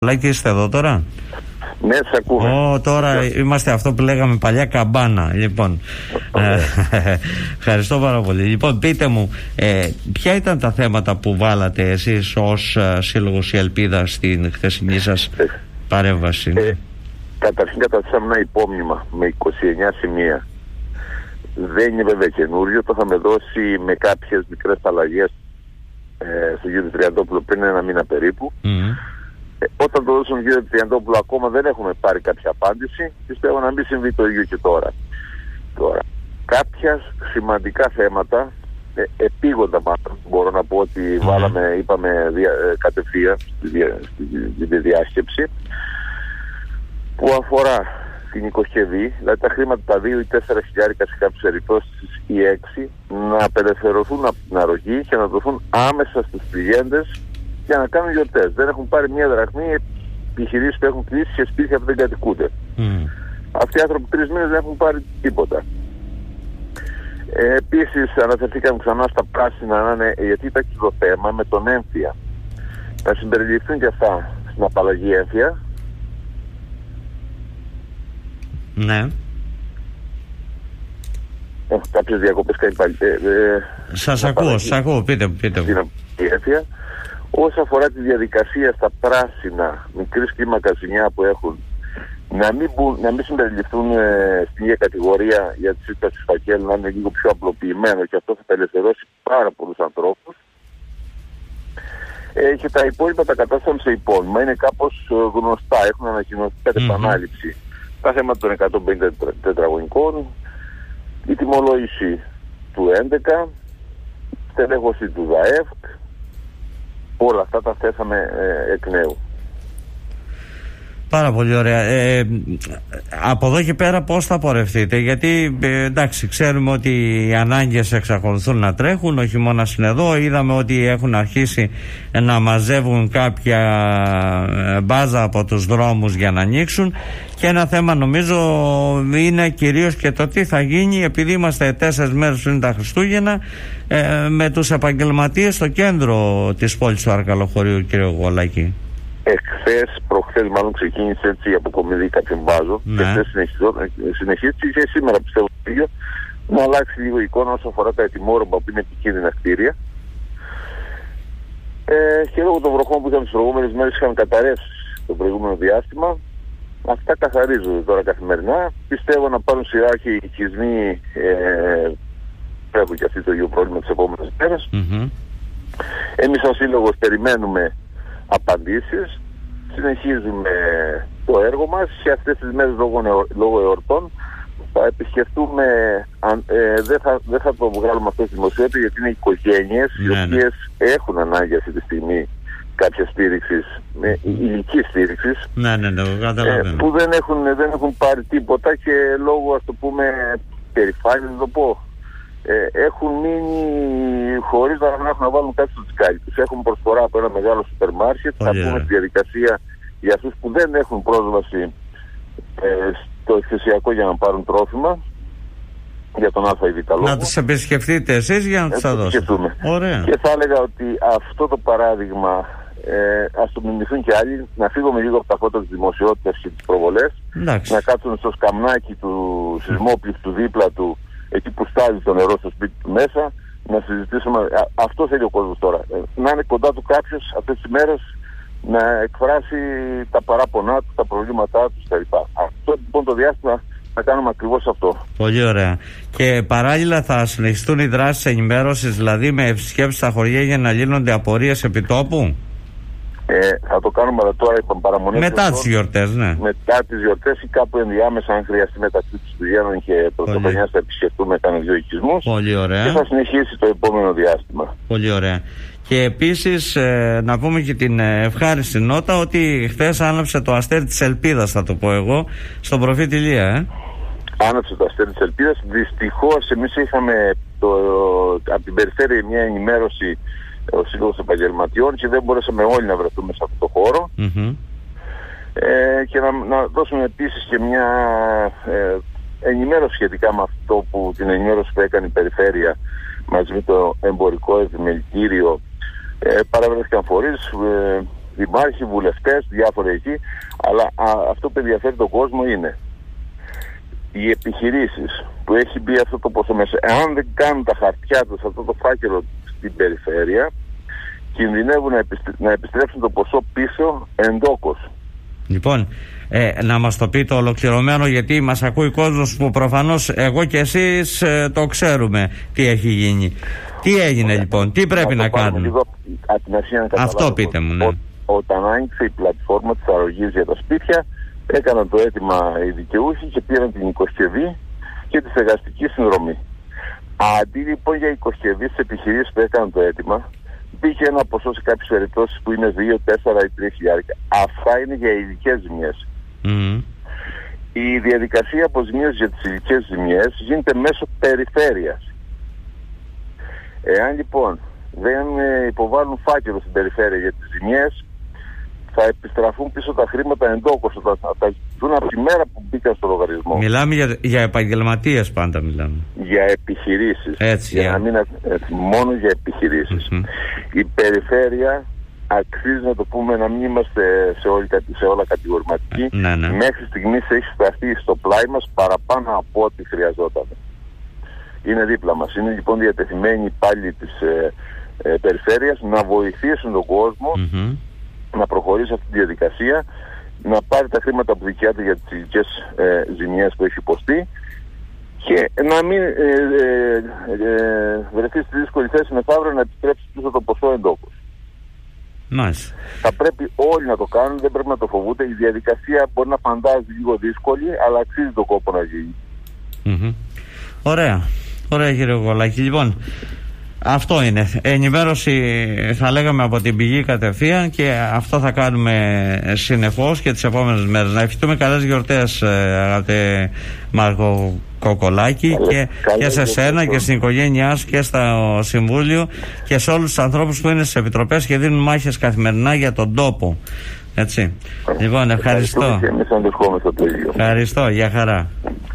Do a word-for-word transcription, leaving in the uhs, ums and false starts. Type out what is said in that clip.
Λάκη, είστε εδώ τώρα? Ναι, σε ακούμε. Ω, τώρα yeah. είμαστε αυτό που λέγαμε παλιά καμπάνα. Λοιπόν, okay. ε, ευχαριστώ πάρα πολύ. Λοιπόν, πείτε μου, ε, ποια ήταν τα θέματα που βάλατε εσείς ως ε, Σύλλογος Η Ελπίδα στην χθεσινή σας ε, παρέμβαση? Ε, καταρχήν καταθέσαμε ένα υπόμνημα με είκοσι εννέα σημεία. Δεν είναι βέβαια καινούριο, το είχαμε δώσει με κάποιες μικρές αλλαγές ε, στον κύριο Τριαντόπουλο πριν ένα μήνα περίπου. Mm-hmm. Ε, όταν το δώσουμε στον κύριο Τριαντόπουλο ακόμα δεν έχουμε πάρει κάποια απάντηση. Πιστεύω να μην συμβεί το ίδιο και τώρα. Τώρα, κάποια σημαντικά θέματα, ε, επίγοντα μάλλον, μπορώ να πω ότι mm-hmm. βάλαμε, είπαμε δια, ε, κατευθείαν στη, δια, στη, στη, στη διάσκεψη, που αφορά την οικοσκευή, δηλαδή τα χρήματα τα δύο ή τέσσερα χιλιάρικα σε κάποιες περιπτώσεις ή έξι, να απελευθερωθούν από την αρρωγή και να δοθούν άμεσα στους πληγέντες για να κάνουν γιορτές. Δεν έχουν πάρει μία δραχμή επιχειρήσεις που έχουν κλείσει και σπίτια που δεν κατοικούνται. Mm. Αυτοί οι άνθρωποι τρεις μήνες δεν έχουν πάρει τίποτα. Ε, επίσης αναφερθήκαμε ξανά στα πράσινα, να είναι, γιατί ήταν και το θέμα με τον έμφυα. Να συμπεριληφθούν και αυτά στην απαλλαγή έμφυα. Ναι. Έχω κάποιες διακοπές κάνει πάλι. Ε, ε, σας ακούω, σας ακούω, πείτε μου, πείτε μου. Όσο αφορά τη διαδικασία στα πράσινα μικρής κλίμακας ζημιά που έχουν, να μην, μπουν, να μην συμπεριληφθούν ε, στην ίδια κατηγορία για τη σύσταση του φακέλου, να είναι λίγο πιο απλοποιημένο και αυτό θα απελευθερώσει πάρα πολλούς ανθρώπους. Ε, και τα υπόλοιπα τα κατάστασαν σε υπόμνημα. Είναι κάπως ε, γνωστά, έχουν ανακοινωθεί κατ' επανάληψη. Mm-hmm. Τα θέματα των εκατόν πενήντα τετραγωνικών, η τιμολόγηση του έντεκα, στελέχωση του ΔΑΕΦΚ, όλα αυτά τα θέσαμε ε, εκ νέου. Πάρα πολύ ωραία. Ε, από εδώ και πέρα πώς θα πορευτείτε? Γιατί ε, εντάξει, ξέρουμε ότι οι ανάγκες εξακολουθούν να τρέχουν, ο χειμώνας είναι εδώ. Είδαμε ότι έχουν αρχίσει να μαζεύουν κάποια μπάζα από τους δρόμους για να ανοίξουν. Και ένα θέμα νομίζω είναι κυρίως και το τι θα γίνει, επειδή είμαστε τέσσερις μέρες πριν τα Χριστούγεννα, ε, με τους επαγγελματίες στο κέντρο της πόλης του Αρκαλοχωρίου, κύριε Γολάκη. Εχθές, προχθές μάλλον ξεκίνησε έτσι η αποκομιδή κάποιων βάζων, ναι. Και χθες συνεχίστηκε και σήμερα πιστεύω το ίδιο, να αλλάξει λίγο η εικόνα όσο αφορά τα ετοιμόρροπα που είναι επικίνδυνα κτίρια. Ε, και λόγω των βροχών που είχαμε τις προηγούμενες μέρες είχαμε καταρρεύσει το προηγούμενο διάστημα. Αυτά καθαρίζονται τώρα καθημερινά. Πιστεύω να πάρουν σειρά και οι οικισμοί ε, έχουν και αυτοί το ίδιο πρόβλημα τις επόμενες μέρες. Mm-hmm. Εμείς ως σύλλογος περιμένουμε απαντήσεις, συνεχίζουμε το έργο μας και αυτές τις μέρες λόγω, νεο, λόγω εορτών θα επισκεφτούμε, ε, δεν, θα, δεν θα το βγάλουμε αυτό στη δημοσιότητα γιατί είναι οικογένειες ναι, οι οποίες ναι. έχουν ανάγκη αυτή τη στιγμή κάποια στήριξη, με ηλική στήριξη, ναι, ναι, ναι, ε, που δεν έχουν, δεν έχουν πάρει τίποτα και λόγω, ας το πούμε, περηφάνειας, να το πω, Ε, έχουν μείνει χωρίς να έχουν να βάλουν κάτι στο τσικάρι τους. Έχουν προσφορά από ένα μεγάλο σούπερ μάρκετ. Θα πούμε στη διαδικασία για αυτούς που δεν έχουν πρόσβαση ε, στο εκθεσιακό για να πάρουν τρόφιμα για τον Α ή Β λόγο. Να τους επισκεφτείτε εσείς για να τους τα δώσετε. Και θα έλεγα ότι αυτό το παράδειγμα ε, ας το μιμηθούν και άλλοι, να φύγουμε λίγο από τα φώτα της δημοσιότητας και τις προβολές. Εντάξει. Να κάτσουν στο σκαμνάκι του σεισμόπληκτου δίπλα του, εκεί που στάζει το νερό στο σπίτι του μέσα, να συζητήσουμε. Α, αυτό θέλει ο κόσμος τώρα. Ε, να είναι κοντά του κάποιος αυτές τις μέρες να εκφράσει τα παράπονά του, τα προβλήματά του κτλ. Αυτό λοιπόν το διάστημα θα κάνουμε ακριβώς αυτό. Πολύ ωραία. Και παράλληλα θα συνεχιστούν οι δράσεις ενημέρωσης, δηλαδή με επισκέψεις στα χωριά για να λύνονται απορίες επιτόπου. Ε, θα το κάνουμε, αλλά τώρα είπαμε παραμονές. Μετά τις γιορτές, ναι. Μετά τις γιορτές ή κάπου ενδιάμεσα, αν χρειαστεί μεταξύ του Χριστουγέννων και Πρωτοχρονιάς, θα επισκεφτούμε κανένα δύο οικισμούς. Πολύ ωραία. Και θα συνεχίσει το επόμενο διάστημα. Πολύ ωραία. Και επίσης ε, να πούμε και την ευχάριστη νότα ότι χθες άναψε το αστέρι της Ελπίδας, θα το πω εγώ, στον προφήτη Ηλία, ε. Άναψε το αστέρι της Ελπίδας. Δυστυχώς εμείς είχαμε το, από την περιφέρεια μια ενημέρωση, ο Σύλλογος Επαγγελματιών, και δεν μπορέσαμε όλοι να βρεθούμε σε αυτό το χώρο. Mm-hmm. Ε, και να, να δώσουμε επίσης και μια ε, ενημέρωση σχετικά με αυτό που την ενημέρωση που έκανε η περιφέρεια μαζί με το εμπορικό επιμελητήριο. Ε, παραβρέθηκαν φορείς, ε, Δημάρχοι, βουλευτές, διάφοροι εκεί, αλλά α, αυτό που ενδιαφέρει τον κόσμο είναι οι επιχειρήσεις που έχει μπει αυτό το ποσό μέσα. Εάν δεν κάνουν τα χαρτιά τους αυτό το φάκελο στην περιφέρεια, κινδυνεύουν να, επιστρέ... να επιστρέψουν το ποσό πίσω εντόκως. Λοιπόν, ε, να μας το πείτε ολοκληρωμένο, γιατί μας ακούει κόσμος που προφανώς εγώ και εσείς ε, το ξέρουμε τι έχει γίνει. Τι έγινε λοιπόν, τι πρέπει να, να κάνουμε. Λίγο, να αυτό πείτε μου, ναι. Ό, όταν άνοιξε η πλατφόρμα της αρρωγής για τα σπίτια, έκαναν το αίτημα οι δικαιούχοι και πήραν την οικοσκευή και τη στεγαστική συνδρομή. Αντί λοιπόν για οικοσκευή στις επιχειρήσεις που έκαναν το αίτημα, μπήκε ένα ποσό σε κάποιες περιπτώσεις που είναι δύο, τέσσερα ή τρία χιλιάρικα. Αυτά είναι για ειδικές ζημιές. Mm. Η διαδικασία αποζημίωσης για τις ειδικές ζημιές γίνεται μέσω περιφέρειας. Εάν λοιπόν δεν υποβάλουν φάκελο στην περιφέρεια για τις ζημιές, θα επιστραφούν πίσω τα χρήματα εντόκως, θα τα ζητούν από τη μέρα που μπήκαν στο λογαριασμό. Μιλάμε για, για επαγγελματίες πάντα μιλάμε. Για επιχειρήσεις. Έτσι, για για... να μην, έτσι, μόνο για επιχειρήσεις. Mm-hmm. Η περιφέρεια αξίζει να το πούμε, να μην είμαστε σε, όλη, σε όλα κατηγορηματικοί. Ναι, ναι. Μέχρι στιγμής έχει σταθεί στο πλάι μας παραπάνω από ό,τι χρειαζόταν. Είναι δίπλα μας. Είναι λοιπόν διατεθειμένοι οι υπάλληλοι της ε, ε, περιφέρειας να βοηθήσουν τον κόσμο mm-hmm. να προχωρήσει αυτή τη διαδικασία, να πάρει τα χρήματα που δικαιάται για τις ειδικές ε, ζημιές που έχει υποστεί και να μην ε, ε, ε, βρεθεί στη δύσκολη θέση μεθαύριο να επιστρέψει πίσω το ποσό εντόκως. Nice. Θα πρέπει όλοι να το κάνουν, δεν πρέπει να το φοβούνται. Η διαδικασία μπορεί να φαντάζει λίγο δύσκολη, αλλά αξίζει τον κόπο να γίνει. Mm-hmm. Ωραία. Ωραία κύριε Γολάκη. Λοιπόν, αυτό είναι. Ενημέρωση θα λέγαμε από την πηγή κατευθείαν και αυτό θα κάνουμε συνεχώς και τις επόμενες μέρες. Να ευχηθούμε καλές γιορτές αγαπητέ Μάρκο Κοκολάκη και, και σε σένα και στην οικογένειά σου και στο Συμβούλιο και σε όλους τους ανθρώπους που είναι στις επιτροπές και δίνουν μάχες καθημερινά για τον τόπο. Έτσι. Λοιπόν, ευχαριστώ. Ευχαριστώ. Ευχαριστώ. Για χαρά.